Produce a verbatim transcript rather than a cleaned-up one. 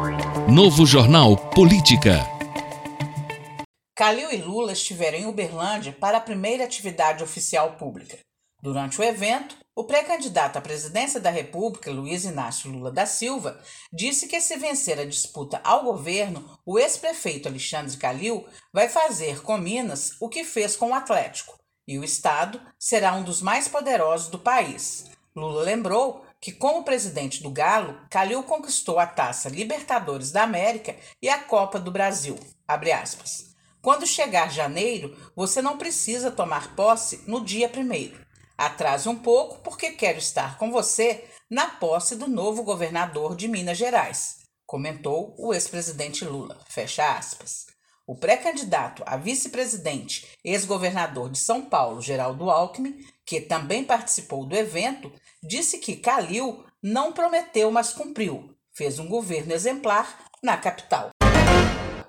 Novo Jornal Política. Calil e Lula estiveram em Uberlândia para a primeira atividade oficial pública. Durante o evento, o pré-candidato à presidência da República, Luiz Inácio Lula da Silva, disse que se vencer a disputa ao governo, o ex-prefeito Alexandre Calil vai fazer com Minas o que fez com o Atlético, e o estado será um dos mais poderosos do país. Lula lembrou que, como presidente do Galo, Calil conquistou a Taça Libertadores da América e a Copa do Brasil. Abre aspas. Quando chegar janeiro, você não precisa tomar posse no dia primeiro. Atrase um pouco porque quero estar com você na posse do novo governador de Minas Gerais, comentou o ex-presidente Lula. Fecha aspas. O pré-candidato a vice-presidente, ex-governador de São Paulo, Geraldo Alckmin, que também participou do evento, disse que Calil não prometeu, mas cumpriu. Fez um governo exemplar na capital.